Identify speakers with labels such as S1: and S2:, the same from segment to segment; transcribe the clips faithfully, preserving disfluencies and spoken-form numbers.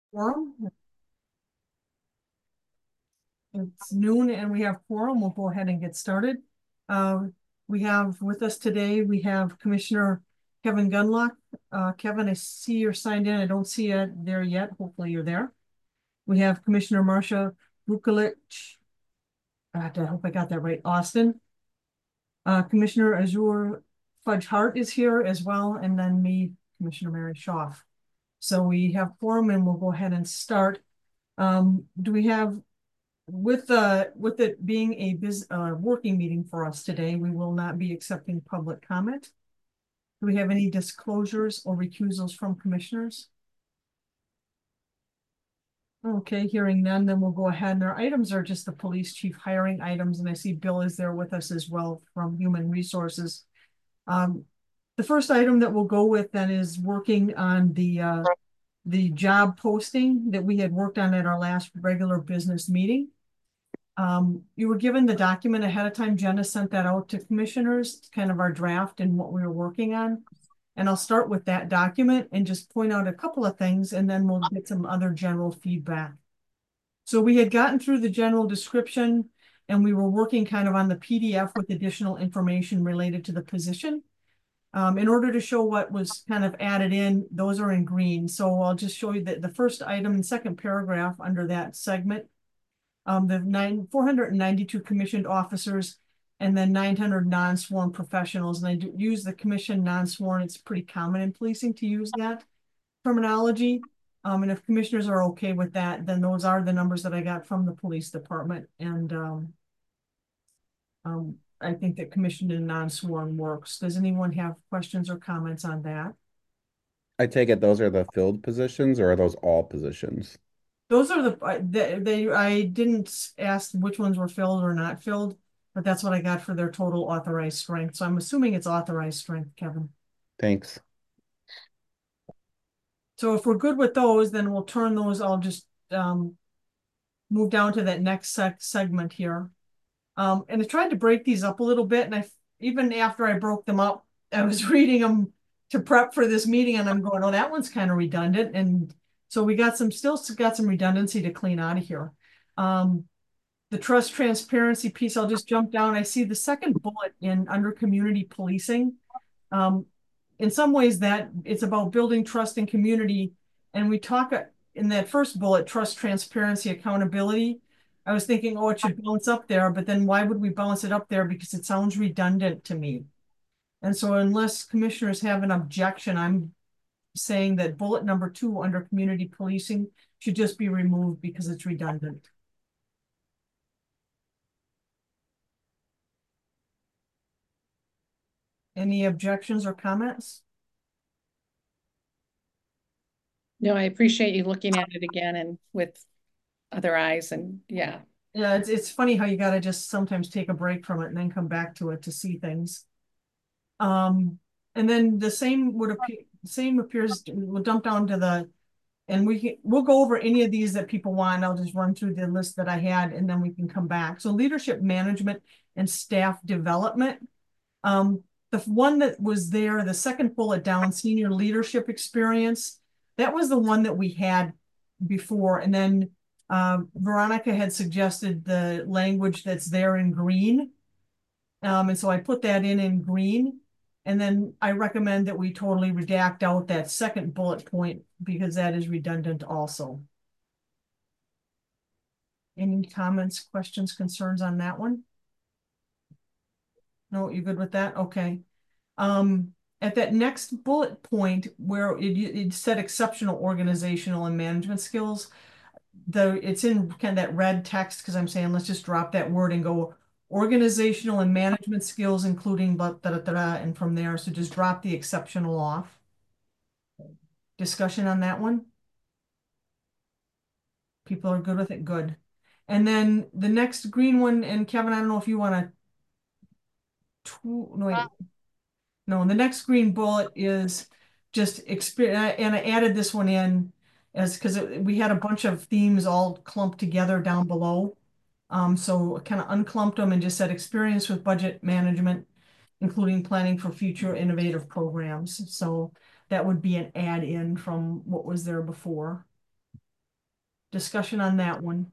S1: Quorum. It's noon and we have quorum. We'll go ahead and get started. Uh, we have with us today, we have Commissioner Kevin Gunlock. Uh, Kevin, I see you're signed in. I don't see you there yet. Hopefully you're there. We have Commissioner Marcia Vukolich. I hope I got that right. Austin. Uh, Commissioner Azure Fudge Hart is here as well. And then me, Commissioner Mary Schaaf. So we have quorum and we'll go ahead and start. Um, do we have With uh with it being a biz uh working meeting for us today, we will not be accepting public comment. Do we have any disclosures or recusals from commissioners? Okay, hearing none, then we'll go ahead. And our items are just the police chief hiring items, and I see Bill is there with us as well from Human Resources. Um, the first item that we'll go with then is working on the uh the job posting that we had worked on at our last regular business meeting. Um, you were given the document ahead of time. Jenna sent that out to commissioners, kind of our draft and what we were working on. And I'll start with that document and just point out a couple of things, and then we'll get some other general feedback. So we had gotten through the general description, and we were working kind of on the P D F with additional information related to the position. Um, in order to show what was kind of added in, those are in green. So I'll just show you that the first item and second paragraph under that segment. Um, the nine, four hundred ninety-two commissioned officers and then nine hundred non-sworn professionals. And I do use the commission non-sworn. It's pretty common in policing to use that terminology. Um, and if commissioners are okay with that, then those are the numbers that I got from the police department. And um, um, I think that commissioned and non-sworn works. Does anyone have questions or comments on that?
S2: I take it those are the filled positions, or are those all positions?
S1: Those are the, they, they, I didn't ask which ones were filled or not filled, but that's what I got for their total authorized strength. So I'm assuming it's authorized strength, Kevin.
S2: Thanks.
S1: So if we're good with those, then we'll turn those, I'll just um, move down to that next seg segment here. Um, and I tried to break these up a little bit. And I, even after I broke them up, I was reading them to prep for this meeting and I'm going, oh, that one's kind of redundant. And so we got some, still got some redundancy to clean out of here. Um, the trust transparency piece, I'll just jump down. I see the second bullet in under community policing. Um, in some ways that it's about building trust and community. And we talk in that first bullet, trust, transparency, accountability. I was thinking, oh, it should bounce up there, but then why would we bounce it up there? Because it sounds redundant to me. And so unless commissioners have an objection, I'm saying that bullet number two under community policing should just be removed because it's redundant. Any objections or comments?
S3: No, I appreciate you looking at it again and with other eyes, and yeah.
S1: Yeah, it's it's funny how you gotta just sometimes take a break from it and then come back to it to see things. Um, and then the same would appear, same appears, we'll dump down to the, and we can, we'll go over any of these that people want. I'll just run through the list that I had and then we can come back. So leadership management and staff development. Um, the one that was there, the second bullet down, senior leadership experience, that was the one that we had before. And then uh, Veronica had suggested the language that's there in green. Um, and so I put that in in green. And then I recommend that we totally redact out that second bullet point because that is redundant also. Any comments, questions, concerns on that one? No, you good with that? Okay. Um, at that next bullet point where it, it said exceptional organizational and management skills, the it's in kind of that red text because I'm saying let's just drop that word and go organizational and management skills, including blah, da, da, da, da, and from there. So just drop the exceptional off. Discussion on that one? People are good with it? Good. And then the next green one, and Kevin, I don't know if you want to, no, wait. No, the next green bullet is just experience, and I added this one in as because we had a bunch of themes all clumped together down below. Um, so I kind of unclumped them and just said experience with budget management, including planning for future innovative programs. So that would be an add-in from what was there before. discussion on that one?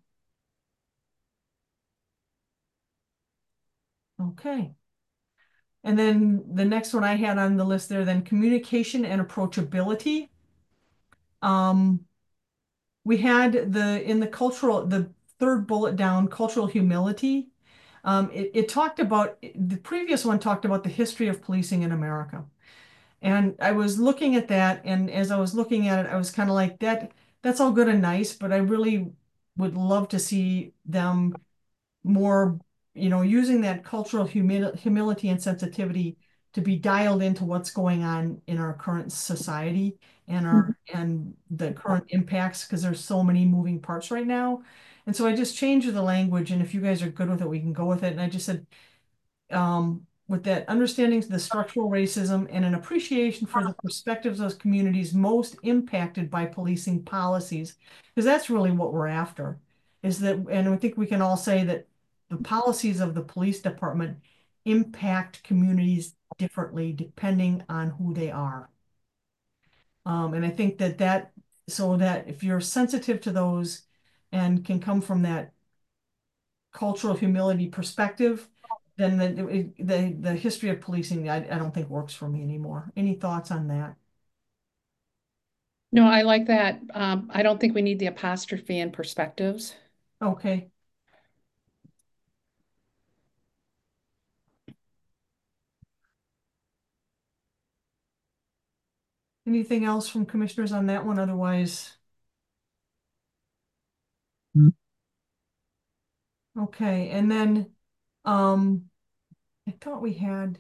S1: Okay. And then the next one I had on the list there, then communication and approachability. Um, we had the, in the cultural, the third bullet down, cultural humility. Um, it, it talked about, the previous one talked about the history of policing in America. And I was looking at that, and as I was looking at it, I was kind of like, that, that's all good and nice, but I really would love to see them more, you know, using that cultural humi humility and sensitivity to be dialed into what's going on in our current society and our and the current impacts, because there's so many moving parts right now. And so I just changed the language, and if you guys are good with it, we can go with it. And I just said, um, with that understanding of the structural racism and an appreciation for the perspectives of communities most impacted by policing policies, because that's really what we're after. Is that, and I think we can all say that the policies of the police department impact communities differently depending on who they are. Um, and I think that that, so that if you're sensitive to those and can come from that cultural humility perspective, then the, the, the history of policing, I, I don't think works for me anymore. Any thoughts on that?
S3: No, I like that. Um, I don't think we need the apostrophe in perspectives.
S1: Okay. Anything else from commissioners on that one? Otherwise, okay. And then, um, I thought we had,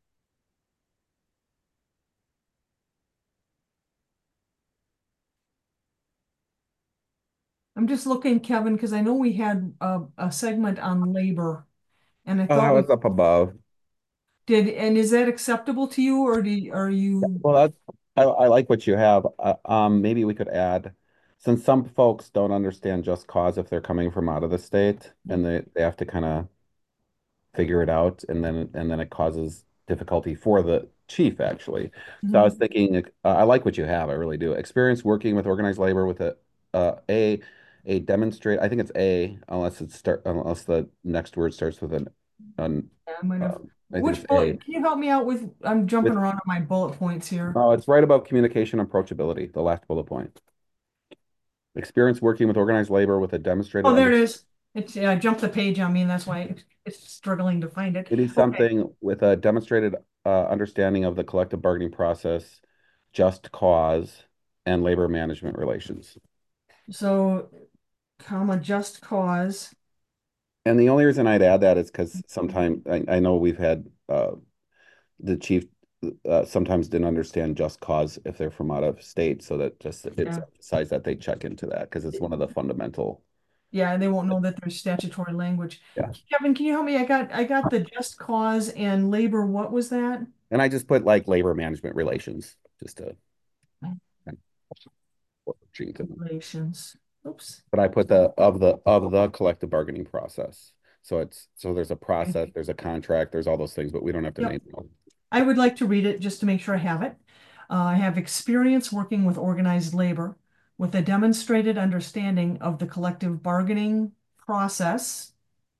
S1: I'm just looking, Kevin, because I know we had a, a segment on labor, and I
S2: Oh, that
S1: thought we
S2: was up above.
S1: did. And is that acceptable to you, or do are you?
S2: Well, that's, I, I like what you have. Uh, um, maybe we could add, since some folks don't understand just cause if they're coming from out of the state and they, they have to kind of figure it out, and then and then it causes difficulty for the chief actually. So I was
S1: Mhm.
S2: thinking, uh, I like what you have, I really do. Experience working with organized labor with a uh, a a demonstrate. I think it's a unless it start unless the next word starts with an an.
S1: Yeah, I might have.
S2: Um, I think
S1: Which
S2: it's
S1: bullet?
S2: a
S1: Can you help me out with? I'm jumping
S2: with.
S1: around on my bullet points here.
S2: Oh, it's right above communication approachability, the last bullet point. Experience working with organized labor with a demonstrated
S1: Oh, there
S2: under.
S1: it is. It's, yeah, I jumped the page on me, and that's why it's, it's struggling to find it.
S2: It is
S1: Okay,
S2: something with a demonstrated uh, understanding of the collective bargaining process, just cause, and labor management relations.
S1: so comma just cause.
S2: And the only reason I'd add that is because sometimes I, I know we've had uh, the chief uh, sometimes didn't understand just cause if they're from out of state, so that just it's
S1: Yeah,
S2: emphasized that they check into that because it's one of the fundamental.
S1: yeah, they won't know that there's statutory language.
S2: Yeah.
S1: Kevin, can you help me? I got I got the just cause and labor. What was that?
S2: And I just put like labor management relations just to kind of change them.
S1: Relations. Oops.
S2: But I put the of the of the collective bargaining process. So it's so there's a
S1: Okay.
S2: process, there's a contract, there's all those things, but we don't have to
S1: Yep.
S2: name them.
S1: I would like to read it just to make sure I have it. Uh, I have experience working with organized labor with a demonstrated understanding of the collective bargaining process.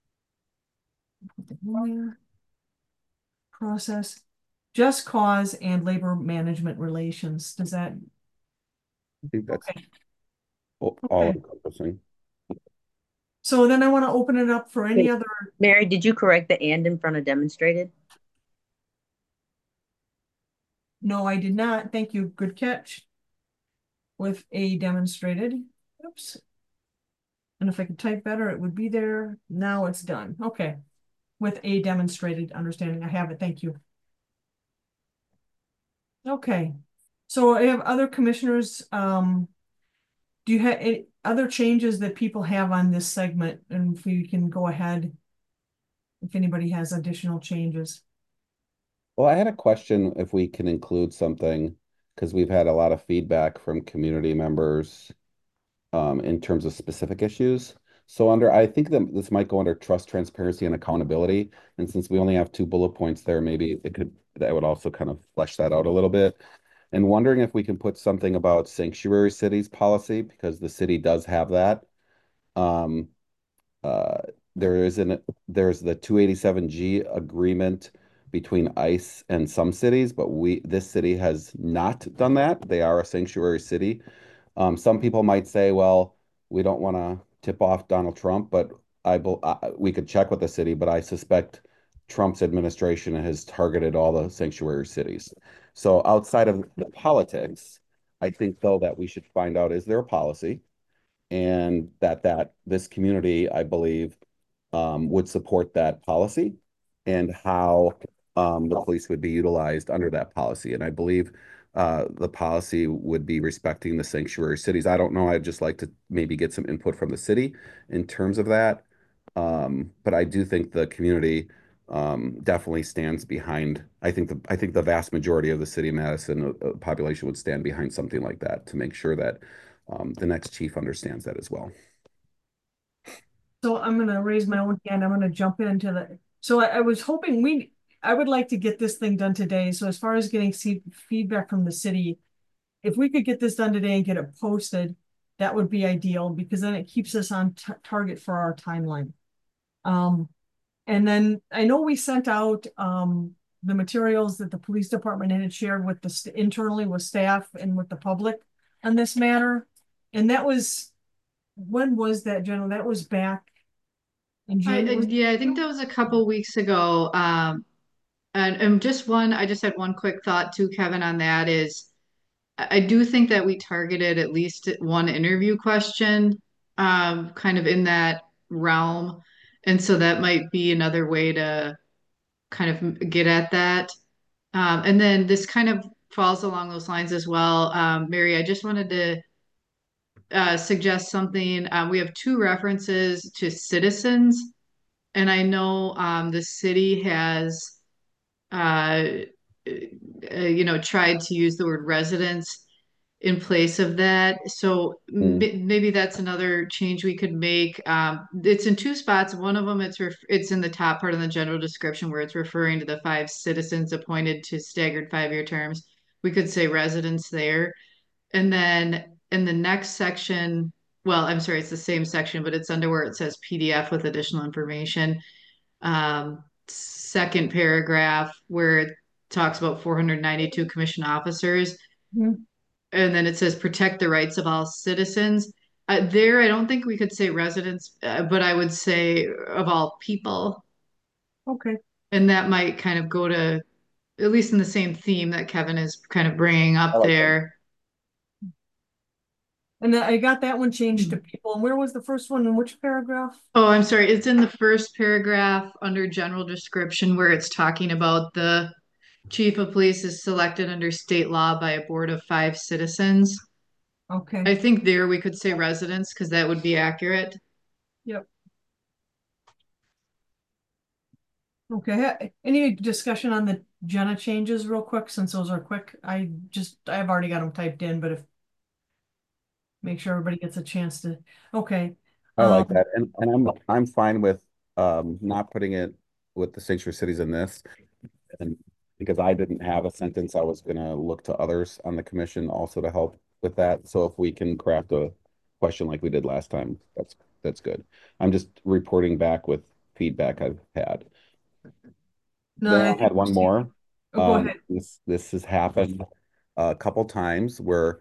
S1: Process, just cause, and labor management relations. Does that?
S2: I think that's
S1: Okay.
S2: all all
S1: Okay.
S2: encompassing.
S1: So then I want to open it up for any
S4: Wait,
S1: other.
S4: Mary, did you correct the and in front of demonstrated?
S1: No, I did not. Thank you. Good catch. With a demonstrated. Oops. And if I could type better, it would be there. Now it's done. Okay. With a demonstrated understanding. I have it. Thank you. Okay. So I have other commissioners. Um, do you have any other changes that people have on this segment? And if we can go ahead, if anybody has additional changes.
S2: Well, I had a question if we can include something because we've had a lot of feedback from community members um, in terms of specific issues. So under, I think that this might go under trust, transparency, and accountability. And since we only have two bullet points there, maybe it could, that would also kind of flesh that out a little bit. And wondering if we can put something about sanctuary cities policy because the city does have that. Um, uh, there is an there's the two eighty-seven G agreement between ICE and some cities, but we this city has not done that. They are a sanctuary city. Um, some people might say, well, we don't want to tip off Donald Trump, but I, bel- I we could check with the city, but I suspect Trump's administration has targeted all the sanctuary cities. So outside of the politics, I think though that we should find out, is there a policy? And that that this community, I believe, um, would support that policy and how um, the police would be utilized under that policy. And I believe uh, the policy would be respecting the sanctuary cities. I don't know. I'd just like to maybe get some input from the city in terms of that. Um, but I do think the community um, definitely stands behind. I think the I think the vast majority of the city of Madison uh, population would stand behind something like that to make sure that um, the next chief understands that as well.
S1: So I'm gonna raise my own hand. I'm gonna jump into the, so I, I was hoping we, I would like to get this thing done today. So as far as getting see, feedback from the city, if we could get this done today and get it posted, that would be ideal because then it keeps us on t- target for our timeline. Um, and then I know we sent out um the materials that the police department had shared with the st- internally with staff and with the public on this matter. And that was, when was that, General? That was back in
S5: I, I-
S1: June.
S5: yeah, I think that was a couple weeks ago. Um, and, and just one, I just had one quick thought too, Kevin, on that is I I do think that we targeted at least one interview question, um, kind of in that realm. And so that might be another way to kind of get at that. Um, and then this kind of falls along those lines as well. Um, Mary, I just wanted to uh, suggest something. Um, we have two references to citizens, and I know um, the city has, uh, uh, you know, tried to use the word residents in place of that. So m-
S2: Mm,
S5: maybe that's another change we could make. Um, it's in two spots. One of them, it's ref it's in the top part of the general description where it's referring to the five citizens appointed to staggered five-year terms. We could say residents there. And then in the next section, well, I'm sorry, it's the same section, but it's under where it says P D F with additional information. Um, second paragraph where it talks about four hundred ninety-two commission officers.
S1: Mhm.
S5: And then it says protect the rights of all citizens. Uh, there, I don't think we could say residents, uh, but I would say of all people.
S1: Okay.
S5: And that might kind of go to, at least in the same theme that Kevin is kind of bringing
S2: I
S5: up
S2: like that.
S5: there.
S1: And then I got that one changed to people. And where was the first one? In which paragraph?
S5: Oh, I'm sorry. It's in the first paragraph under general description where it's talking about the chief of police is selected under state law by a board of five citizens.
S1: Okay.
S5: I think there we could say residents because that would be accurate.
S1: Yep. Okay. Any discussion on the Jenna changes real quick, since those are quick? I just, I've already got them typed in, but if, make sure everybody gets a chance to, okay.
S2: I like
S1: Um,
S2: that, and and I'm I'm fine with um not putting it with the sanctuary cities in this, and because I didn't have a sentence, I was gonna look to others on the commission also to help with that. So if we can craft a question like we did last time, that's that's good. I'm just reporting back with feedback I've had.
S1: no,
S2: Then
S1: I
S2: I
S1: think,
S2: had one more.
S1: oh, go
S2: Um,
S1: ahead.
S2: this this has happened a couple times where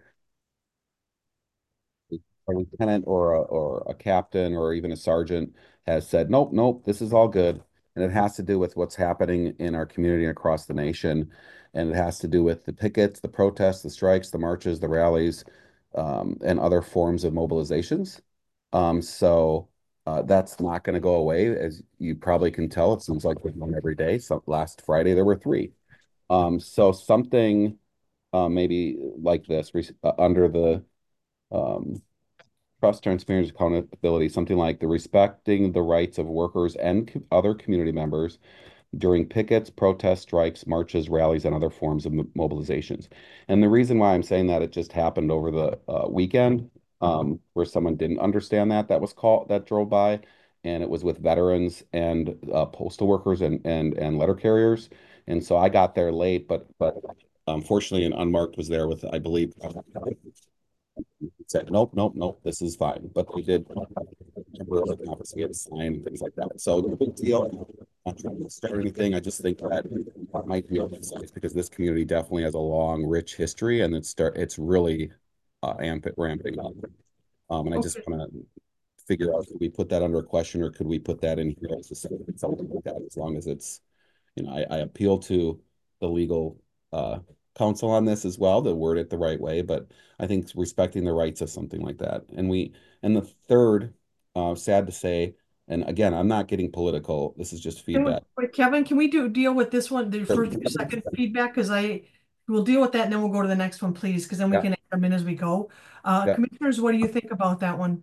S2: a lieutenant or a, or a captain or even a sergeant has said, nope, nope, this is all good. And it has to do with what's happening in our community across the nation. And it has to do with the pickets, the protests, the strikes, the marches, the rallies, um, and other forms of mobilizations. Um, so uh, that's not going to go away. As you probably can tell, it seems like there's one every day. So last Friday, there were three. Um, so something uh, maybe like this uh, under the um, trust, transparency, accountability, something like the respecting the rights of workers and co- other community members during pickets, protests, strikes, marches, rallies, and other forms of mo- mobilizations. And the reason why I'm saying that, it just happened over the uh, weekend um, where someone didn't understand that that was called that drove by, and it was with veterans and uh, postal workers and and and letter carriers. And so I got there late, but but unfortunately, an unmarked was there with, I believe, said, nope, nope, nope, this is fine. But they did member of the office, we had to sign and things like that. So no big deal. I'm not trying to start anything. I just think that that might be emphasized because this community definitely has a long, rich history, and it's start it's really uh, amp ramping up. Um, and I just
S1: Okay.
S2: want to figure out, could we put that under a question, or could we put that in here as a something something like that, as long as it's, you know, I, I appeal to the legal uh counsel on this as well to word it the right way, but I think respecting the rights of something like that. And we, and the third, uh, sad to say, and again, I'm not getting political. This is just
S1: Can we-
S2: feedback.
S1: Wait, Kevin, can we do, deal with this one, the
S2: Sure.
S1: first, your second feedback? Because I, we'll deal with that and then we'll go to the next one, please, because then we
S2: Yeah.
S1: can add them in as we go. Uh,
S2: Yeah.
S1: commissioners, what do you think about that one?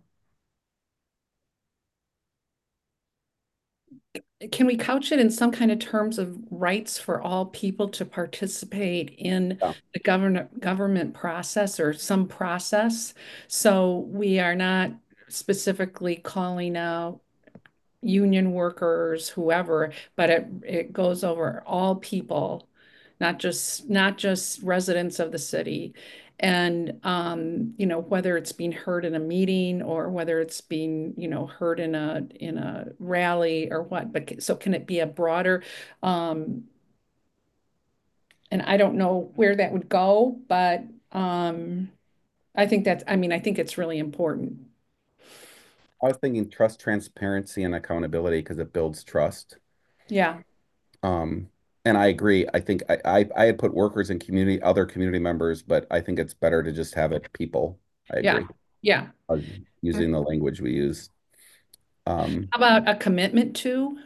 S3: Can we couch it in some kind of terms of rights for all people to participate in
S2: Yeah.
S3: the government government process or some process? So we are not specifically calling out union workers, whoever, but it it goes over all people, not just not just residents of the city. And um, you know, whether it's being heard in a meeting or whether it's being, you know, heard in a in a rally or what, but so can it be a broader um, and I don't know where that would go, but um, I think that's, I mean, I think it's really important.
S2: I was thinking trust, transparency, and accountability because it builds trust.
S3: Yeah,
S2: Um, and I agree. I think I, I I had put workers and community, other community members, but I think it's better to just have it people. I
S3: yeah,
S2: agree.
S3: yeah.
S2: Uh, Using the language we use. Um,
S3: How about a commitment to?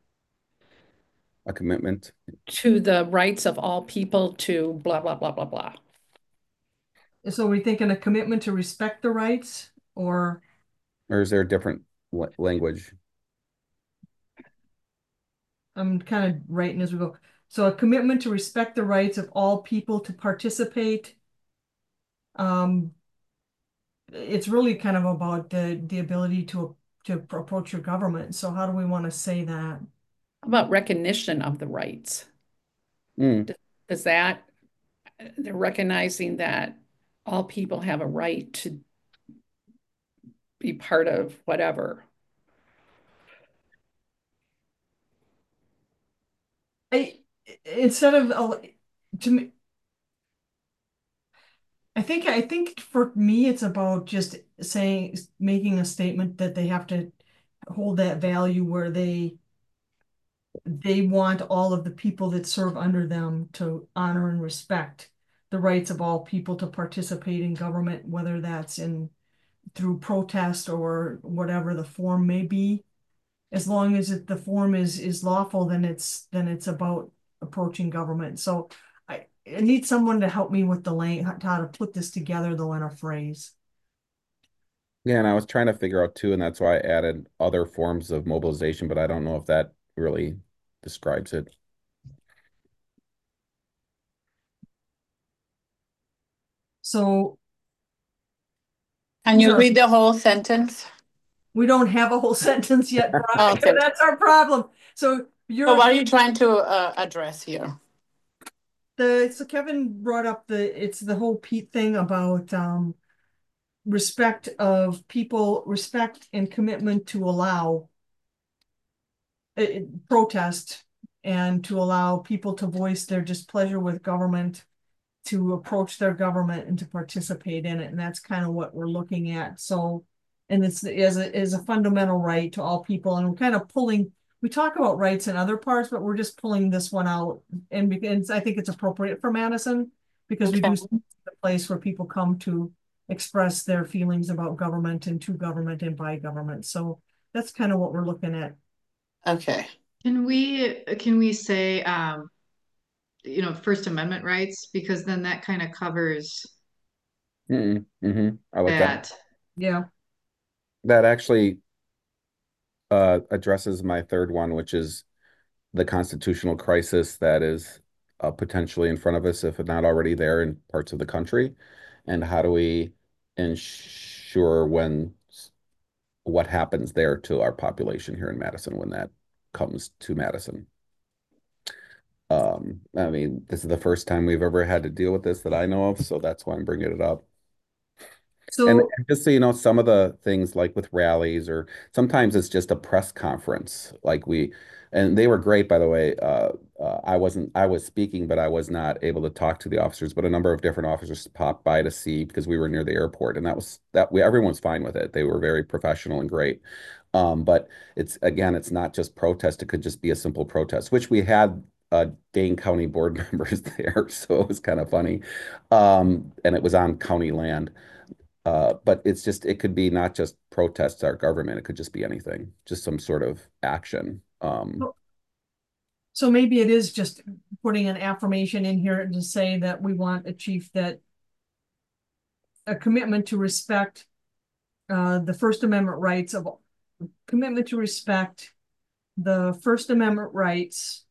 S2: a commitment.
S3: to the rights of all people to blah, blah, blah, blah, blah.
S1: So we thinking a commitment to respect the rights, or
S2: Or is there a different la- language?
S1: I'm kind of writing as we go. So a commitment to respect the rights of all people to participate. Um, it's really kind of about the, the ability to, to approach your government. So how do we want to say that?
S3: How about recognition of the rights?
S2: Mm.
S3: Does that, they're recognizing that all people have a right to be part of whatever.
S1: I, instead of, uh, to me, I think, I think for me, it's about just saying, making a statement that they have to hold that value where they, they want all of the people that serve under them to honor and respect the rights of all people to participate in government, whether that's in through protest or whatever the form may be. As long as it, the form is is lawful, then it's then it's about approaching government. So I, I need someone to help me with the lane, how to put this together though in a phrase.
S2: Yeah, and I was trying to figure out too, and that's why I added other forms of mobilization, but I don't know if that really describes it.
S1: So
S6: Can you
S1: Sure.
S6: read the whole sentence?
S1: we don't have a whole sentence yet, Veronica.
S6: Okay.
S1: That's our problem. So
S6: So
S1: you're
S6: what are you trying to uh, address here?
S1: the so Kevin brought up the it's the whole Pete thing about um respect of people, respect and commitment to allow uh, protest and to allow people to voice their displeasure with government, to approach their government and to participate in it. And that's kind of what we're looking at. So, and it's is a, is a fundamental right to all people. And we're kind of pulling, we talk about rights in other parts, but we're just pulling this one out. And because I think it's appropriate for Madison because we do
S6: Okay.
S1: see the place where people come to express their feelings about government and to government and by government. So that's kind of what we're looking at.
S6: Okay.
S5: Can we, can we say, um, you know, First Amendment rights? Because then that kind of covers
S2: Mm-mm. Mm-hmm. I like that.
S5: that.
S1: Yeah.
S2: That actually uh, addresses my third one, which is the constitutional crisis that is uh, potentially in front of us, if not already there in parts of the country. And how do we ensure when what happens there to our population here in Madison when that comes to Madison? Um, I mean, this is the first time we've ever had to deal with this that I know of, so that's why I'm bringing it up. And,
S1: So,
S2: and just so you know, some of the things like with rallies or sometimes it's just a press conference. Like we, and they were great, by the way. Uh, uh, I wasn't, I was speaking, but I was not able to talk to the officers. But a number of different officers popped by to see because we were near the airport, and that was that. We everyone's fine with it. They were very professional and great. Um, but it's again, it's not just protest. It could just be a simple protest, which we had uh, Dane County board members there, so it was kind of funny. Um, and it was on county land. Uh, but it's just, it could be not just protests our government, it could just be anything, just some sort of action. Um,
S1: so maybe it is just putting an affirmation in here to say that we want a chief that a commitment to respect uh, the First Amendment rights of commitment to respect the First Amendment rights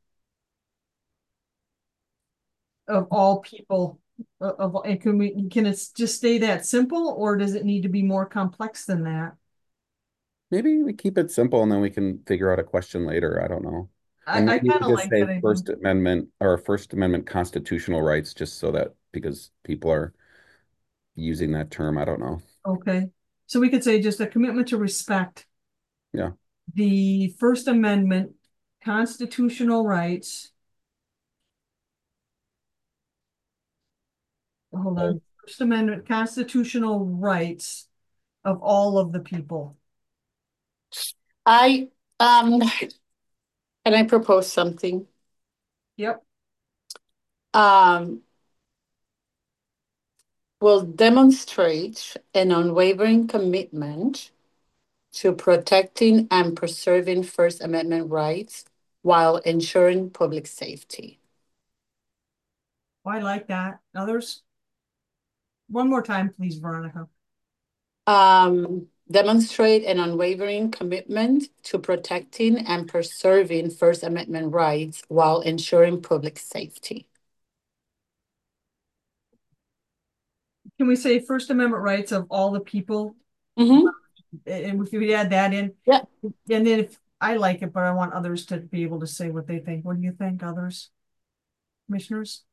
S1: of all people of, of and can we can it just stay that simple, or does it need to be more complex than that?
S2: maybe we keep it simple and then we can figure out a question later. I don't know. And
S1: I, I
S2: maybe
S1: kind
S2: we
S1: of
S2: just
S1: like
S2: say
S1: that idea.
S2: First Amendment or First Amendment constitutional rights, just so that because people are using that term. I don't know.
S1: Okay, so we could say just a commitment to respect
S2: Yeah.
S1: the First Amendment constitutional rights. Hold on. First Amendment constitutional rights of all of the people.
S6: I, um, can I propose something?
S1: Yep.
S6: Um, will demonstrate an unwavering commitment to protecting and preserving First Amendment rights while ensuring public safety.
S1: Oh, I like that. Others? One more time, please, Veronica.
S6: Um, demonstrate an unwavering commitment to protecting and preserving First Amendment rights while ensuring public safety.
S1: Can we say First Amendment rights of all the people?
S6: Mm-hmm.
S1: And if we add that in,
S6: Yeah.
S1: and then if I like it, but I want others to be able to say what they think. What do you think, others? Commissioners?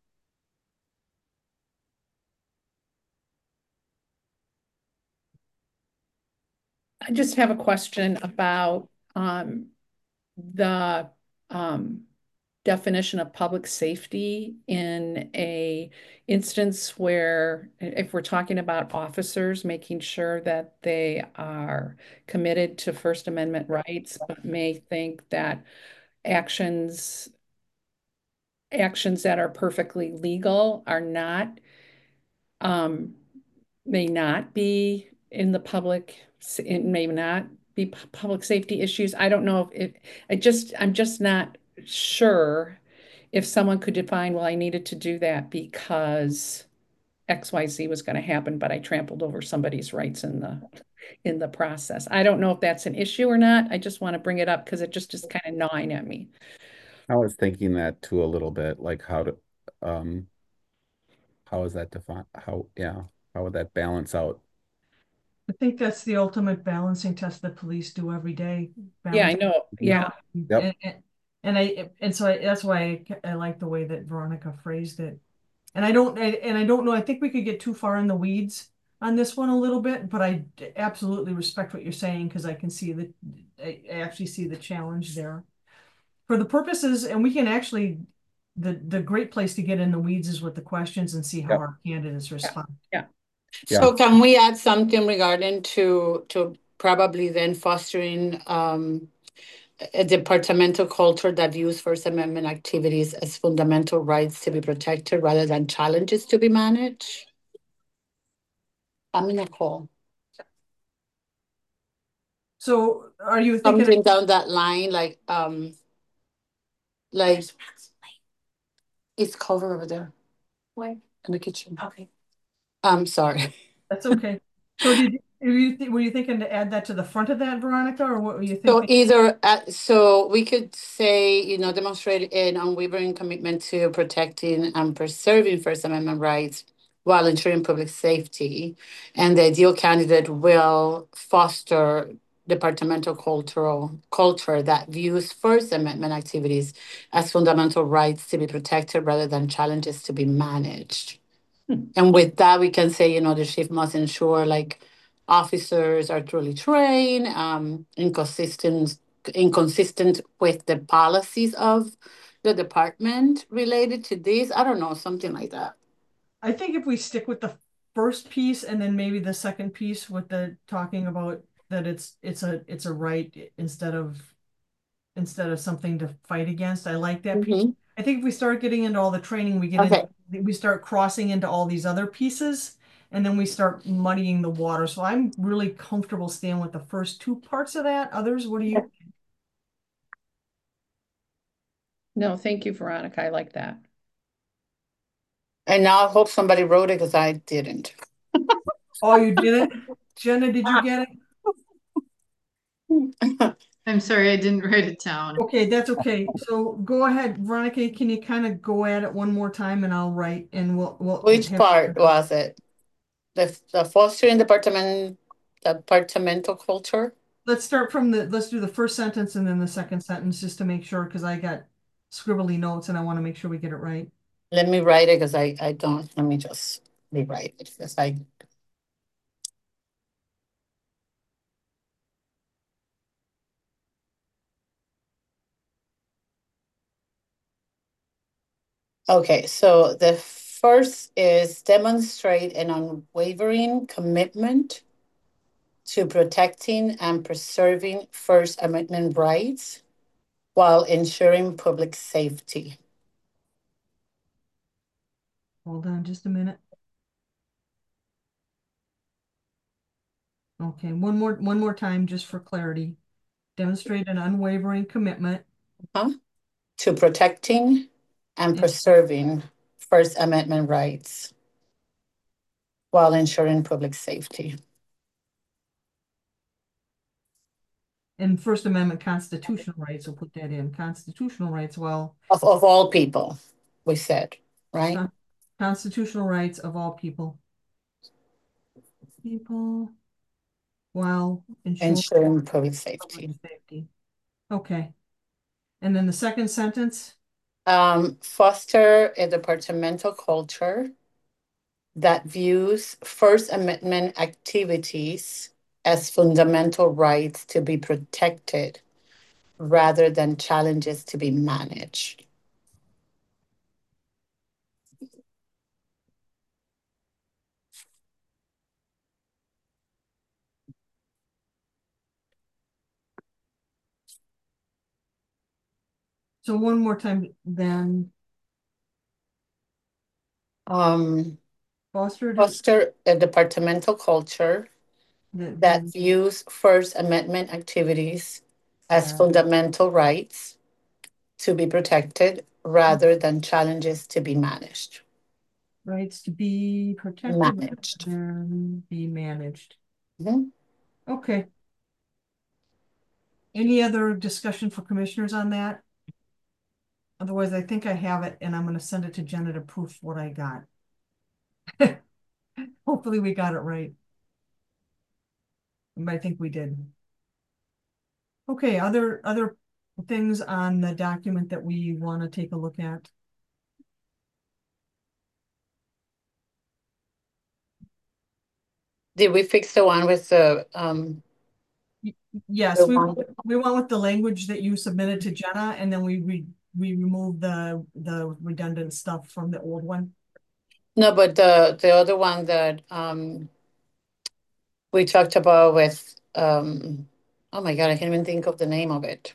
S3: I just have a question about um, the um, definition of public safety in a instance where if we're talking about officers, making sure that they are committed to First Amendment rights, but may think that actions actions that are perfectly legal are not um, may not be in the public, it may not be public safety issues. I don't know if it, I just, I'm just not sure if someone could define, well, I needed to do that because X Y Z was going to happen, but I trampled over somebody's rights in the in the process. I don't know if that's an issue or not. I just want to bring it up because it just is kind of gnawing at me.
S2: I was thinking that too a little bit, like how to, um, how is that defined? How, yeah, how would that balance out?
S1: I think that's the ultimate balancing test that police do every day.
S3: Yeah, I
S1: Balance,
S3: know.
S1: you
S3: Yeah.
S1: know,
S2: Yep.
S1: and, and, and I and so I, that's why I, I like the way that Veronica phrased it. And I don't I, and I don't know. I think we could get too far in the weeds on this one a little bit, but I absolutely respect what you're saying because I can see that I, I actually see the challenge there. For the purposes, and we can actually the the great place to get in the weeds is with the questions and see how
S2: Yep.
S1: our candidates respond.
S3: Yeah.
S2: Yeah.
S6: So can we add something regarding to to probably then fostering um, a departmental culture that views First Amendment activities as fundamental rights to be protected rather than challenges to be managed? I'm in a call.
S1: So are you thinking
S6: Something down that line, like um, like it's covered over there. Where? In the kitchen. Okay. I'm sorry.
S1: that's okay. So did were you th were you thinking to add that to the front of that, Veronica, or what were you
S6: So
S1: thinking?
S6: either, uh, so we could say, you know, demonstrate an unwavering commitment to protecting and preserving First Amendment rights while ensuring public safety. And the ideal candidate will foster departmental cultural culture that views First Amendment activities as fundamental rights to be protected rather than challenges to be managed. And with that, we can say, you know, the chief must ensure like officers are truly trained, um, inconsistent, inconsistent with the policies of the department related to this. I don't know, something like that.
S1: I think if we stick with the first piece and then maybe the second piece with the talking about that it's it's a it's a right instead of instead of something to fight against. I like that piece.
S6: Mhm.
S1: I think if we start getting into all the training, we get
S6: Okay.
S1: in, we start crossing into all these other pieces, and then we start muddying the water. So I'm really comfortable staying with the first two parts of that. Others, what do you?
S3: No, thank you, Veronica. I like that.
S6: And now I hope somebody wrote it because I didn't.
S1: Oh, you did it? Jenna, did you get it?
S5: I'm sorry, I didn't write it down.
S1: Okay, that's okay. So go ahead, Veronica, can you kind of go at it one more time and I'll write and we'll, we'll.
S6: Which
S1: have-
S6: part was it? The, the fostering department, departmental culture?
S1: Let's start from the, let's do the first sentence and then the second sentence just to make sure, because I got scribbly notes and I want to make sure we get it right.
S6: Let me write it because I, I don't, let me just rewrite it because I. Okay, so the first is demonstrate an unwavering commitment to protecting and preserving First Amendment rights while ensuring public safety.
S1: Hold on just a minute. Okay, one more, one more time, just for clarity. Demonstrate an unwavering commitment.
S6: Huh? To protecting and
S1: Yeah.
S6: preserving First Amendment rights while ensuring public safety.
S1: And First Amendment constitutional rights, we'll put that in, constitutional rights, well.
S6: Of, of all people, we said, right?
S1: con- Constitutional rights of all people. People, while ensuring
S6: Ensuring public safety.
S1: public safety. Okay. And then the second sentence,
S6: Um, foster a departmental culture that views First Amendment activities as fundamental rights to be protected rather than challenges to be managed.
S1: so one more time, then
S6: Um,
S1: foster.
S6: foster a departmental culture
S1: the-
S6: that
S1: the-
S6: views First Amendment activities as
S1: Yeah.
S6: fundamental rights to be protected rather than challenges to be managed.
S1: Rights to be protected
S6: Managed.
S1: and be managed.
S6: Mhm.
S1: Okay. Any other discussion for commissioners on that? Otherwise, I think I have it and I'm going to send it to Jenna to proof what I got. Hopefully we got it right. But I think we did. Okay, other other things on the document that we want to take a look at.
S6: Did we fix the one with the, um,
S1: Yes,
S6: The
S1: we
S6: one-
S1: we went with the language that you submitted to Jenna, and then we we we removed the the redundant stuff from the old one.
S6: no, but the, the other one that, um, we talked about with, um, oh my God, I can't even think of the name of it.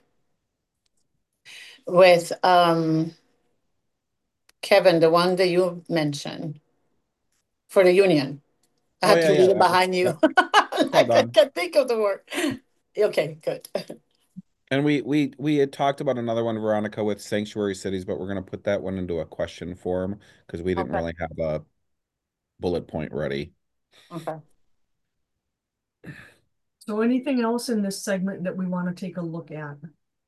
S6: With, um, Kevin, the one that you mentioned for the union. I
S2: Oh,
S6: have
S2: yeah,
S6: to read
S2: yeah,
S6: it behind you.
S2: all
S6: I
S2: done.
S6: can't think of the word. Okay, good.
S2: And we we we had talked about another one, Veronica, with sanctuary cities, but we're gonna put that one into a question form because we didn't
S6: Okay.
S2: really have a bullet point ready.
S6: Okay.
S1: So anything else in this segment that we want to take a look at?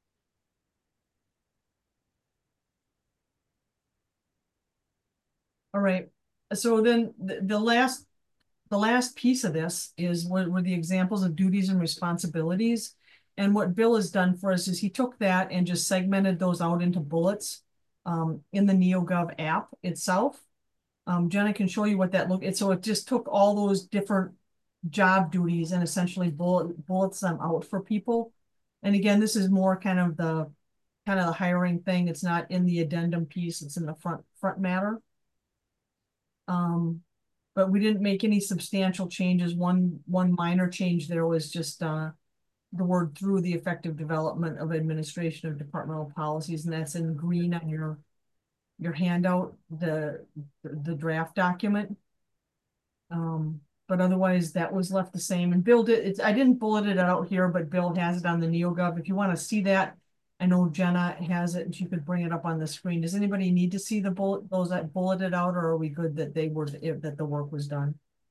S1: All right, so then the, the last the last piece of this is were, were the examples of duties and responsibilities. And what Bill has done for us is he took that and just segmented those out into bullets um, in the NeoGov app itself. Um, Jenna can show you what that look, it's, so it just took all those different job duties and essentially bullet, bullets them out for people. And again, this is more kind of the, kind of the hiring thing. It's not in the addendum piece, it's in the front, front matter. Um, but we didn't make any substantial changes. One, one minor change there was just, uh, the word through the effective development of administration of departmental policies, and that's in green on your, your handout, the, the draft document. Um, but otherwise that was left the same, and Bill did, it's, I didn't bullet it out here, but Bill has it on the NeoGov. If you want to see that, I know Jenna has it and she could bring it up on the screen. Does anybody need to see the bullet, those that bulleted out, or are we good that they were, that the work was done?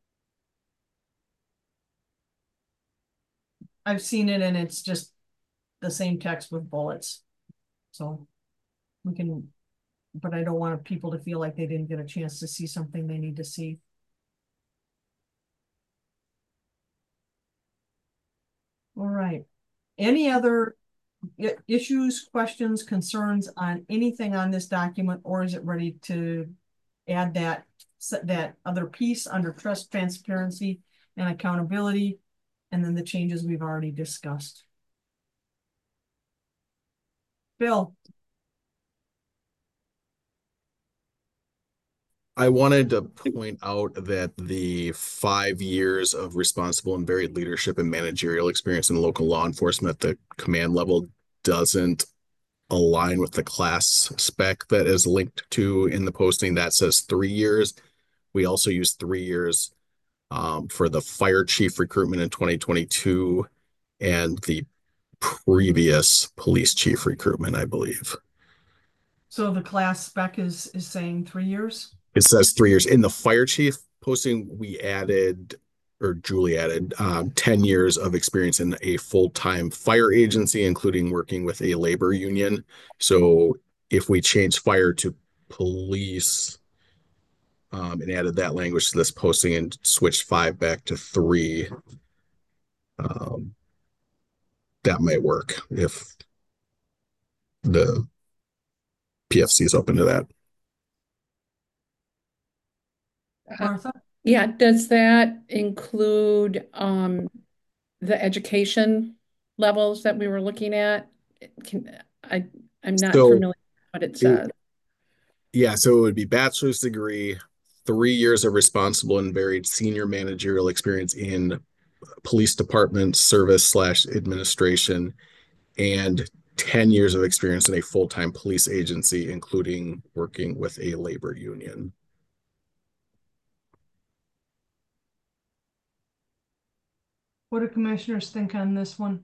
S1: I've seen it and it's just the same text with bullets. So we can, but I don't want people to feel like they didn't get a chance to see something they need to see. All right. Any other i- issues, questions, concerns on anything on this document, or is it ready to add that, set that other piece under trust, transparency, and accountability, and then the changes we've already discussed? Bill?
S7: I wanted to point out that the five years of responsible and varied leadership and managerial experience in local law enforcement at the command level doesn't align with the class spec that is linked to in the posting. That says three years. We also use three years um, for the fire chief recruitment in twenty twenty-two and the previous police chief recruitment, I believe.
S1: So the class spec is, is saying three years?
S7: It says three years. In the fire chief posting, we added, or Julie added, um, ten years of experience in a full-time fire agency, including working with a labor union. So if we change fire to police um, and added that language to this posting and switched five back to three, um, that might work if the P F C is open to that.
S1: Martha?
S3: Yeah, does that include um the education levels that we were looking at? Can I I'm not
S7: So
S3: familiar with what it says.
S7: Yeah, so it would be bachelor's degree, three years of responsible and varied senior managerial experience in police department service slash administration, and ten years of experience in a full-time police agency, including working with a labor union.
S1: What do commissioners think on this one?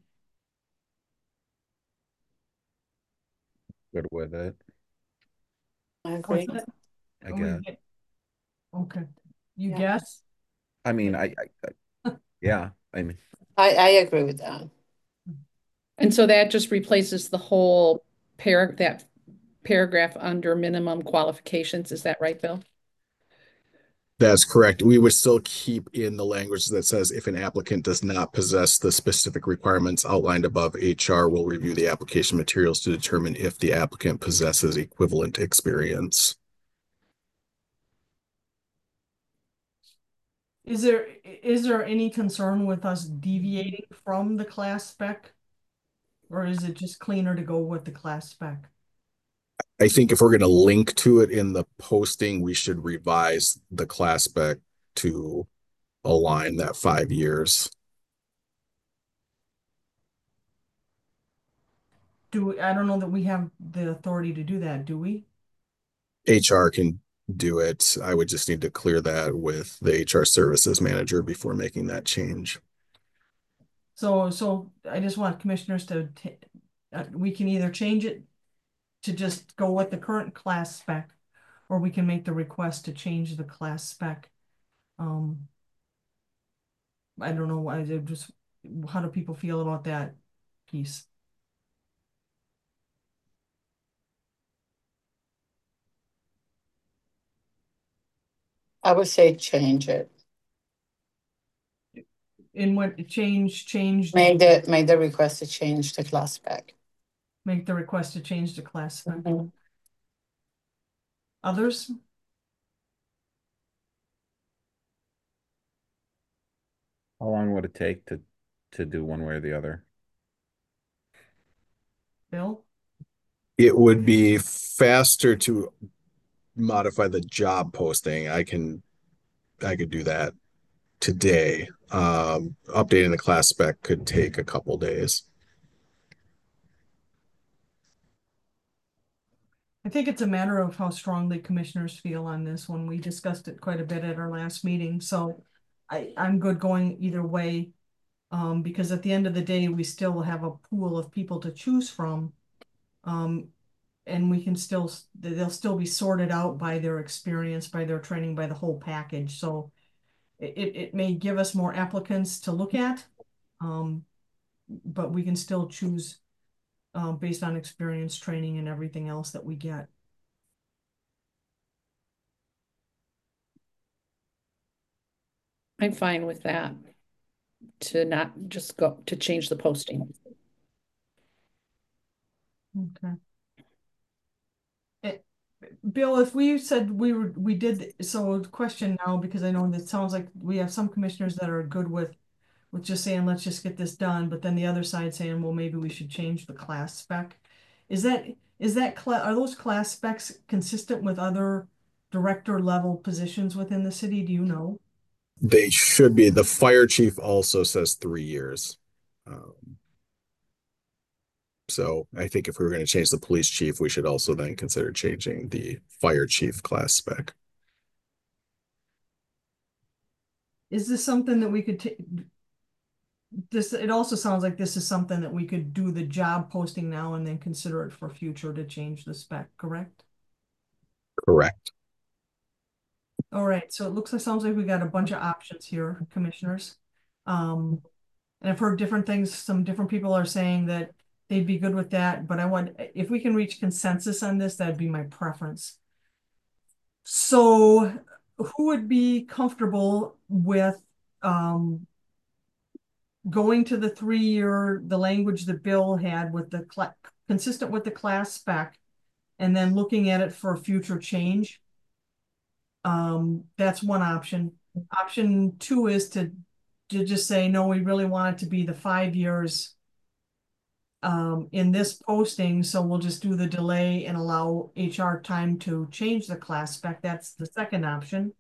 S2: Good with it,
S6: I agree.
S1: What's that?
S2: I
S1: Oh, we
S2: guess.
S1: get- Okay, you
S6: Yeah.
S1: guess?
S2: I mean, I, I, I yeah, I mean,
S6: I, I agree with that.
S3: And so that just replaces the whole par that paragraph under minimum qualifications. Is that right, Bill?
S7: That's correct. We would still keep in the language that says if an applicant does not possess the specific requirements outlined above, H R will review the application materials to determine if the applicant possesses equivalent experience.
S1: Is there, is there any concern with us deviating from the class spec? Or is it just cleaner to go with the class spec?
S7: I think if we're going to link to it in the posting, we should revise the class spec to align that five years.
S1: Do, we- I don't know that we have the authority to do that, do we?
S7: H R can do it. I would just need to clear that with the H R services manager before making that change.
S1: So, so I just want commissioners to, ta- uh, we can either change it to just go with the current class spec, or we can make the request to change the class spec. Um, I don't know, I just, how do people feel about that piece?
S6: I would say change it.
S1: In what, change, change,
S6: Make the make the request to change the class spec.
S1: make the request to change the class spec.
S6: Mhm.
S1: Others?
S2: How long would it take to to do one way or the other?
S1: Bill?
S7: It would be faster to modify the job posting. I can I could do that today. Um, updating the class spec could take a couple days.
S1: I think it's a matter of how strongly commissioners feel on this one. We discussed it quite a bit at our last meeting, so I, I'm good going either way. Um, because at the end of the day, we still have a pool of people to choose from. Um, and we can still, they'll still be sorted out by their experience, by their training, by the whole package. So it, it may give us more applicants to look at. Um, but we can still choose um, based on experience, training, and everything else that we get.
S3: I'm fine with that. To not just go to change the posting.
S1: Okay. It, Bill, if we said we were, we did, so question now, because I know that sounds like we have some commissioners that are good with, with just saying, let's just get this done, but then the other side saying, well, maybe we should change the class spec. Is that, is that, cla- are those class specs consistent with other director level positions within the city? Do you know?
S7: They should be. The fire chief also says three years. Um, so I think if we were going to change the police chief, we should also then consider changing the fire chief class spec.
S1: Is this something that we could take? This, it also sounds like this is something that we could do the job posting now and then consider it for future to change the spec, correct?
S7: Correct.
S1: All right, so it looks like, sounds like we got a bunch of options here, commissioners. Um, and I've heard different things. Some different people are saying that they'd be good with that, but I want, if we can reach consensus on this, that'd be my preference. So who would be comfortable with, um, going to the three-year, the language that Bill had with the cla- consistent with the class spec, and then looking at it for future change? Um, that's one option. Option two is to, to just say, no, we really want it to be the five years um, in this posting, so we'll just do the delay and allow H R time to change the class spec. That's the second option.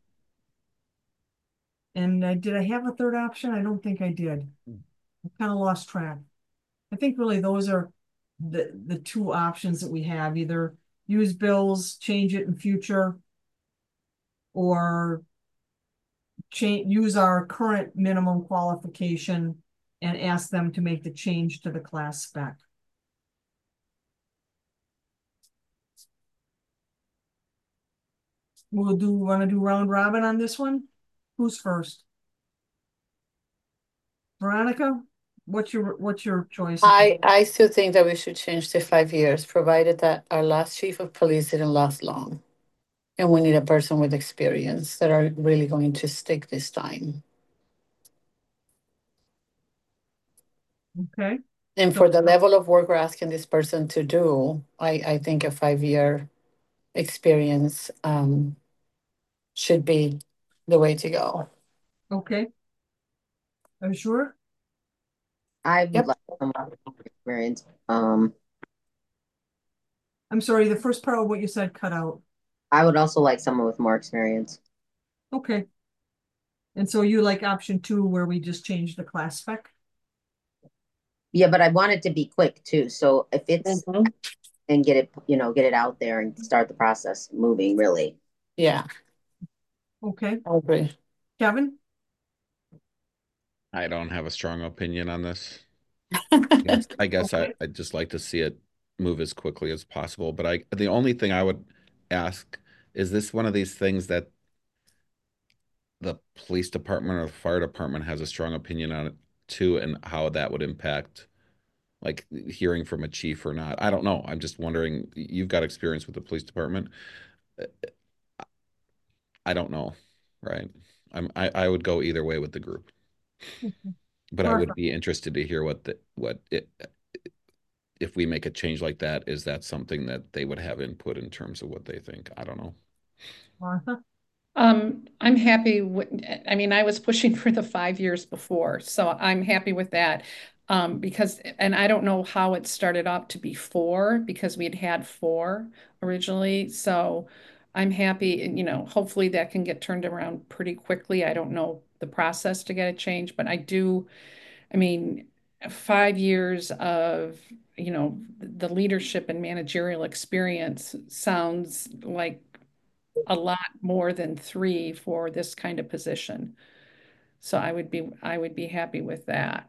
S1: And I, did I have a third option? I don't think I did. I kind of lost track. I think really those are the, the two options that we have, either use bills, change it in future, or change, use our current minimum qualification and ask them to make the change to the class spec. We'll do, want to do round robin on this one? Who's first? Veronica, what's your, what's your choice?
S6: I, I still think that we should change to five years, provided that our last chief of police didn't last long. And we need a person with experience that are really going to stick this time.
S1: Okay.
S6: And for the level of work we're asking this person to do, I, I think a five-year experience um, should be the way to go.
S1: Okay. Are you sure?
S4: I would
S6: Yep.
S4: like some experience. Um,
S1: I'm sorry, the first part of what you said cut out.
S4: I would also like someone with more experience.
S1: Okay. And so you like option two where we just change the class spec?
S4: Yeah, but I want it to be quick too. So if it's
S6: Mhm.
S4: and get it, you know, get it out there and start the process moving, really.
S6: Yeah,
S1: Okay.
S6: I agree.
S1: Kevin?
S2: I don't have a strong opinion on this. I guess, I guess I,
S1: Okay.
S2: I'd just like to see it move as quickly as possible. But I, the only thing I would ask, is this one of these things that the police department or the fire department has a strong opinion on it too, and how that would impact, like hearing from a chief or not? I don't know. I'm just wondering, you've got experience with the police department. I don't know, right? I'm, I, I would go either way with the group, but I would
S1: Martha?
S2: be interested to hear what the, what it, if we make a change like that, is that something that they would have input in terms of what they think? I don't know.
S1: Martha?
S3: Um, I'm happy with, I mean, I was pushing for the five years before, so I'm happy with that. Um, because, and I don't know how it started out to be four because we'd had four originally. So I'm happy, and you know, hopefully that can get turned around pretty quickly. I don't know the process to get it changed, but I do, I mean, five years of, you know, the leadership and managerial experience sounds like a lot more than three for this kind of position. So I would be, I would be happy with that.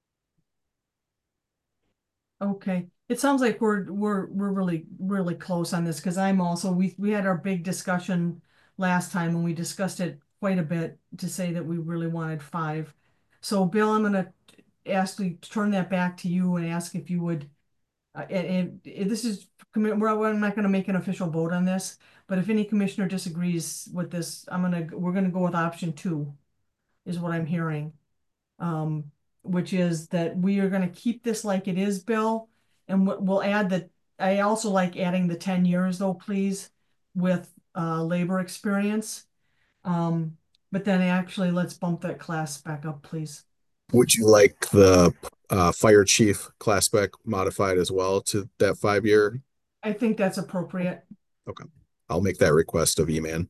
S1: Okay, it sounds like we're we're we're really really close on this because I'm also we we had our big discussion last time and we discussed it quite a bit to say that we really wanted five. So Bill, I'm gonna ask you to turn that back to you and ask if you would. Uh, and, and this is we're we're not going to make an official vote on this, but if any commissioner disagrees with this, I'm gonna we're gonna go with option two, is what I'm hearing. Um, which is that we are going to keep this like it is, Bill, and we'll we'll add that. I also like adding the ten years though, please, with uh, labor experience. Um, but then actually, let's bump that class back up, please.
S7: Would you like the uh, fire chief class spec modified as well to that five year?
S1: I think that's appropriate.
S7: Okay, I'll make that request of E-Man.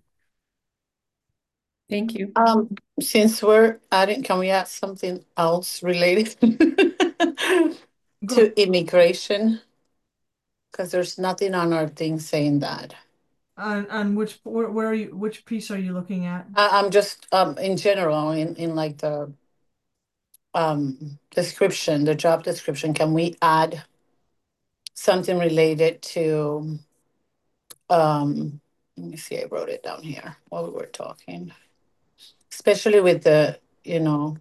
S3: Thank you.
S6: Um, since we're adding, can we add something else related
S1: Go.
S6: to immigration? Because there's nothing on our thing saying that.
S1: On on which where, where are you? Which piece are you looking at?
S6: I, I'm just um in general in in like the um description, the job description. Can we add something related to um? Let me see. I wrote it down here while we were talking, especially with the you know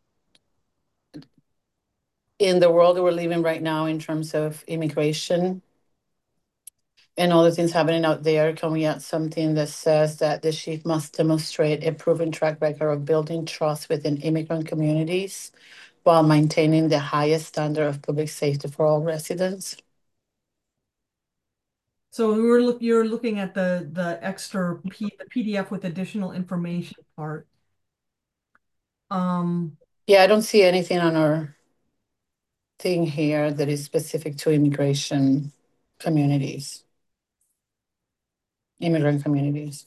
S6: in the world that we're living right now in terms of immigration and all the things happening out there. Can we add something that says that the chief must demonstrate a proven track record of building trust within immigrant communities while maintaining the highest standard of public safety for all residents?
S1: So we were look you're looking at the the extra P, the P D F with additional information part. Um,
S6: Yeah, I don't see anything on our thing here that is specific to immigration communities, immigrant communities.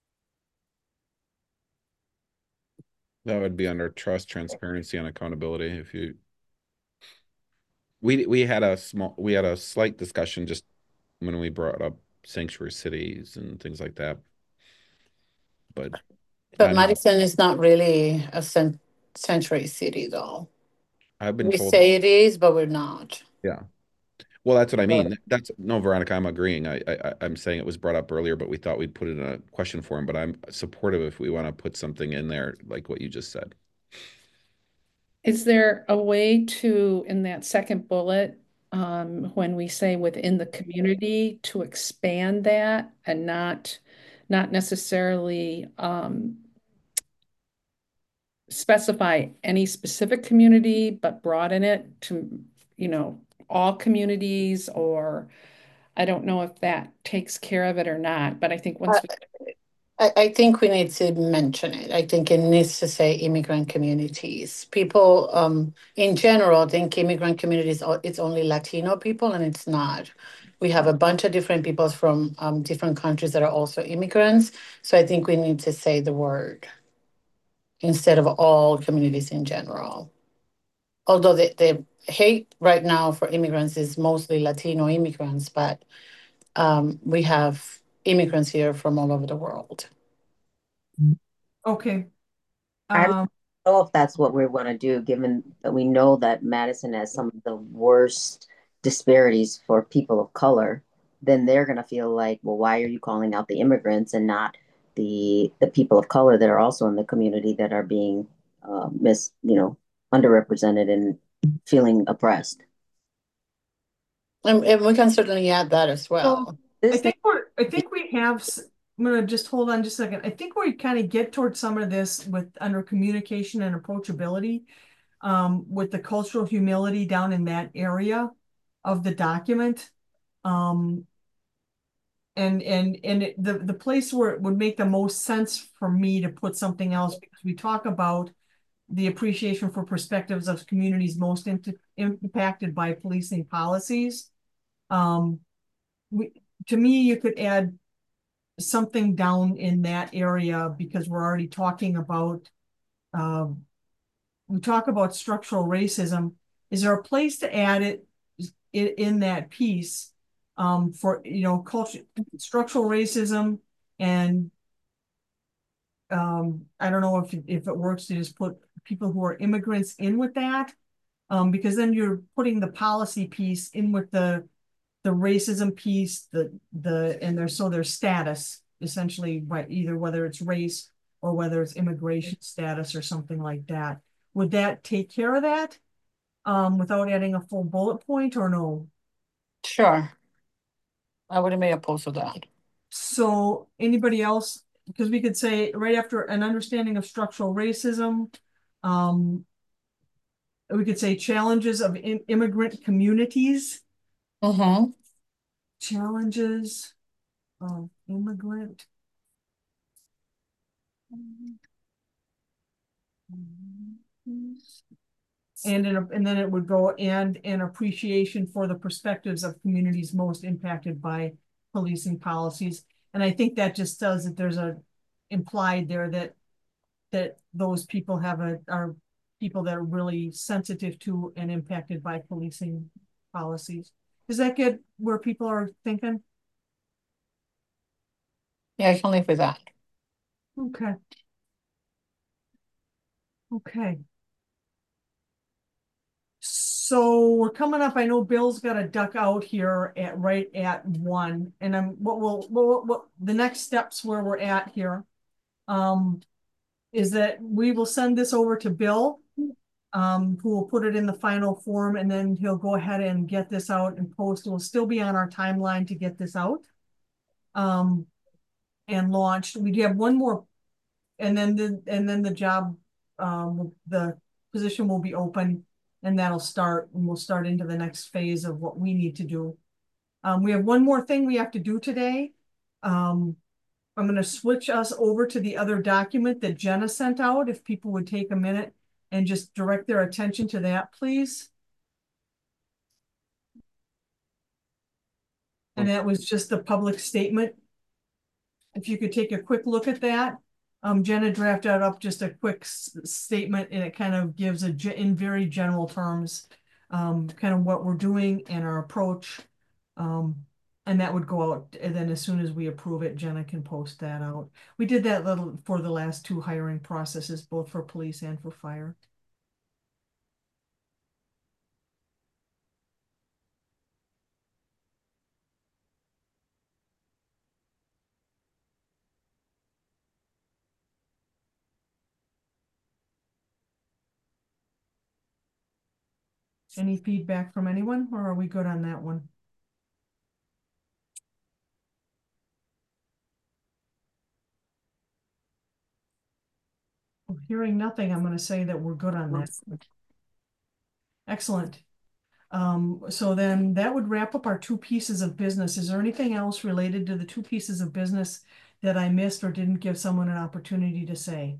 S2: That would be under trust, transparency, and accountability. If you, we we had a small, we had a slight discussion just when we brought up sanctuary cities and things like that. But
S6: But
S2: I'm not,
S6: Madison is not really a cent- sanctuary city, though.
S2: I've been
S6: We
S2: told,
S6: say it is, but we're not.
S2: yeah. Well, that's what I
S6: But
S2: mean. That's no, Veronica, I'm agreeing. I, I I'm saying it was brought up earlier, but we thought we'd put it in a question form. But I'm supportive if we want to put something in there like what you just said.
S3: Is there a way to, in that second bullet, um, when we say within the community, to expand that and not, not necessarily, um, specify any specific community, but broaden it to, you know, all communities, or I don't know if that takes care of it or not, but I think once we,
S6: I, I think we need to mention it. I think it needs to say immigrant communities. People, um, in general, think immigrant communities, o- it's only Latino people, and it's not. We have a bunch of different peoples from um, different countries that are also immigrants. So I think we need to say the word instead of all communities in general. Although the, the hate right now for immigrants is mostly Latino immigrants, but um, we have immigrants here from all over the world.
S1: okay.
S4: I don't
S1: Um,
S4: know if that's what we want to do, given that we know that Madison has some of the worst disparities for people of color. Then they're going to feel like, well, why are you calling out the immigrants and not the the people of color that are also in the community that are being uh, mis, you know, underrepresented and feeling oppressed?
S6: And, and we can certainly add that as
S1: so
S6: well.
S1: I
S4: This thing,
S1: think we're I think we have s- I'm gonna just hold on just a second. I think we kind of get towards some of this with under communication and approachability, um, with the cultural humility down in that area of the document. Um, And, and, and it- the, the place where it would make the most sense for me to put something else, because we talk about the appreciation for perspectives of communities most in- impacted by policing policies. Um, we, to me, you could add something down in that area because we're already talking about, um, we talk about structural racism. Is there a place to add it in, in that piece, um, for, you know, culture, structural racism and, um, I don't know if, if it works to just put people who are immigrants in with that. Um, because then you're putting the policy piece in with the, the racism piece, the, the, and there's, so their status essentially, by either whether it's race or whether it's immigration status or something like that. Would that take care of that? Um, without adding a full bullet point or no?
S6: Sure. I wouldn't be opposed to that.
S1: So anybody else, because we could say right after an understanding of structural racism, um, we could say challenges of im- immigrant communities,
S6: Mm-hmm.
S1: challenges of immigrant. And in a, and then it would go and an appreciation for the perspectives of communities most impacted by policing policies. And I think that just says that there's a implied there that that those people have a are people that are really sensitive to and impacted by policing policies. Does that get where people are thinking?
S6: Yeah, I can live with that.
S1: Okay. Okay. So we're coming up. I know Bill's got to duck out here at right at one, and I'm what will what, what the next steps where we're at here, um, is that we will send this over to Bill, um, who will put it in the final form, and then he'll go ahead and get this out and post. It will still be on our timeline to get this out, um, and launched. We do have one more, and then the and then the job, um, the position will be open. And that'll start, and we'll start into the next phase of what we need to do. Um, we have one more thing we have to do today. Um, I'm going to switch us over to the other document that Jenna sent out. If people would take a minute and just direct their attention to that, please. And that was just the public statement. If you could take a quick look at that. Um, Jenna drafted up just a quick statement, and it kind of gives a, in very general terms, um, kind of what we're doing and our approach. Um, and that would go out, and then as soon as we approve it, Jenna can post that out. We did that little for the last two hiring processes, both for police and for fire. Any feedback from anyone, or are we good on that one? Hearing nothing, I'm going to say that we're good on that. Excellent. Um, so then that would wrap up our two pieces of business. Is there anything else related to the two pieces of business that I missed or didn't give someone an opportunity to say?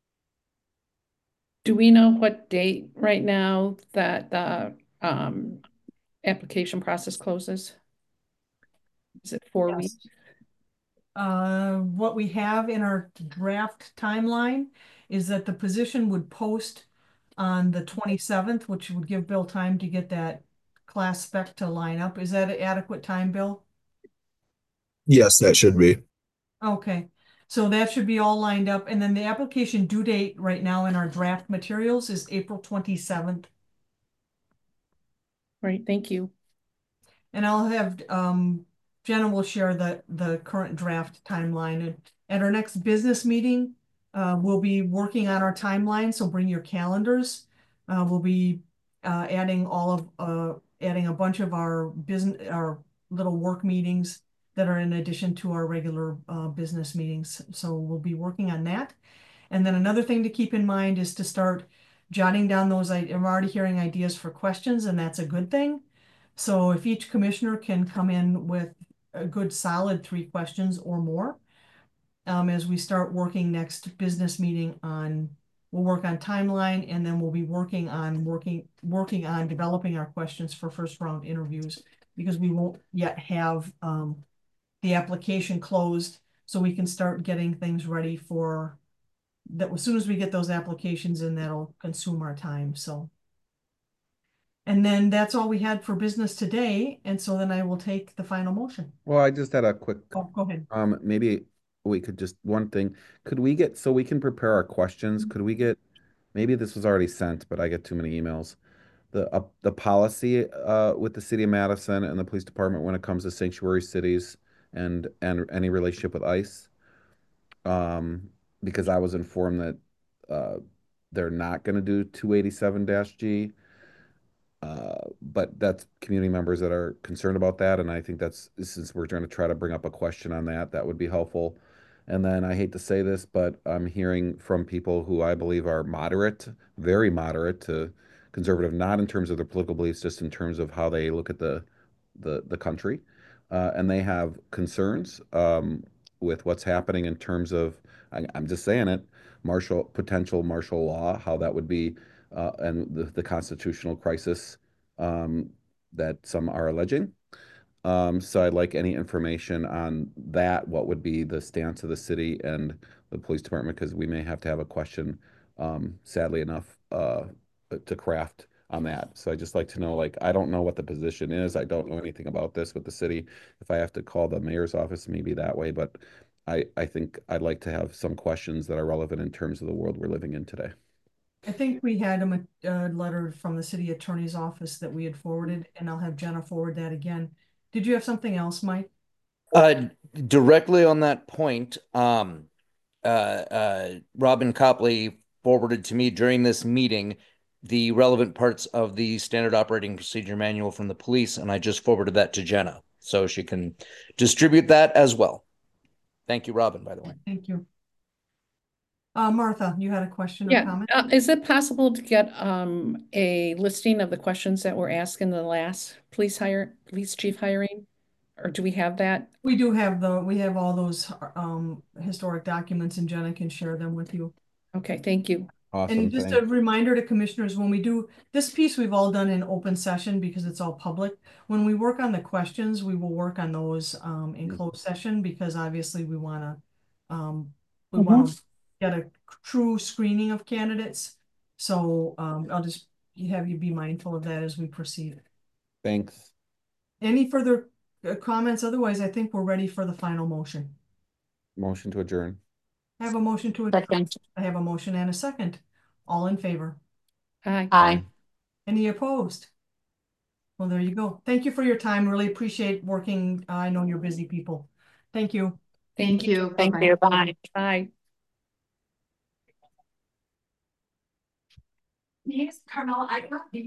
S3: Do we know what date right now that the um application process closes? Is it four
S1: Yes.
S3: weeks?
S1: Uh, what we have in our draft timeline is that the position would post on the twenty-seventh, which would give Bill time to get that class spec to line up. Is that an adequate time, Bill?
S7: Yes, that should be.
S1: Okay, so that should be all lined up. And then the application due date right now in our draft materials is April twenty-seventh.
S3: Right, thank you.
S1: And I'll have, um, Jenna will share the, the current draft timeline. And at our next business meeting, uh, we'll be working on our timeline, so bring your calendars. Uh, we'll be, uh, adding all of, uh, adding a bunch of our business, our little work meetings that are in addition to our regular, uh, business meetings. So we'll be working on that. And then another thing to keep in mind is to start jotting down those, I, I'm already hearing ideas for questions, and that's a good thing. So if each commissioner can come in with a good solid three questions or more. Um, as we start working next business meeting on, we'll work on timeline, and then we'll be working on working working on developing our questions for first round interviews, because we won't yet have um, the application closed, so we can start getting things ready for that. As soon as we get those applications in, that'll consume our time. So, and then that's all we had for business today. And so then I will take the final motion.
S2: Well, I just had a quick,
S1: Oh, go ahead.
S2: um, maybe we could just, one thing, could we get, so we can prepare our questions, could we get, maybe this was already sent, but I get too many emails. The, uh, the policy, uh, with the city of Madison and the police department when it comes to sanctuary cities and, and any relationship with ICE. Um, because I was informed that, uh, they're not gonna do two eighty-seven G. Uh, but that's community members that are concerned about that, and I think that's, since we're going to try to bring up a question on that, that would be helpful. And then I hate to say this, but I'm hearing from people who I believe are moderate, very moderate to conservative, not in terms of their political beliefs, just in terms of how they look at the the the country, uh, and they have concerns um, with what's happening in terms of, I, I'm just saying it, martial potential martial law, how that would be, uh, and the, the constitutional crisis um, that some are alleging. Um, so I'd like any information on that. What would be the stance of the city and the police department? Because we may have to have a question, um, sadly enough, uh, to craft on that. So I just like to know, like, I don't know what the position is. I don't know anything about this with the city. If I have to call the mayor's office, maybe that way. But I, I think I'd like to have some questions that are relevant in terms of the world we're living in today.
S1: I think we had a, a letter from the city attorney's office that we had forwarded, and I'll have Jenna forward that again. Did you have something else, Mike?
S8: Uh, directly on that point, um, uh, uh, Robin Copley forwarded to me during this meeting the relevant parts of the standard operating procedure manual from the police, and I just forwarded that to Jenna so she can distribute that as well. Thank you, Robin, by the way.
S1: Thank you. Uh, Martha, you had a question or
S3: Yeah,
S1: comment?
S3: uh, is it possible to get um a listing of the questions that were asked in the last police hire, police chief hiring? Or do we have that?
S1: We do have the, we have all those um historic documents, and Jenna can share them with you.
S3: Okay, thank you.
S2: Awesome.
S1: And just a
S2: Thanks.
S1: reminder to commissioners, when we do this piece, we've all done in open session because it's all public. When we work on the questions, we will work on those um in closed session, because obviously we wanna um we wanna get a true screening of candidates. So um I'll just have you be mindful of that as we proceed.
S2: Thanks.
S1: Any further uh, comments? Otherwise, I think we're ready for the final motion.
S2: Motion to adjourn.
S1: I have a motion to adjourn.
S6: Second.
S1: I have a motion and a second. All in favor?
S3: Aye.
S6: Aye.
S1: Any opposed? Well, there you go. Thank you for your time. Really appreciate working. I know you're busy people. Thank you.
S5: Thank you.
S6: Thank
S5: Bye-bye.
S6: you. Bye.
S3: Bye.
S6: Yes, Carmel, I got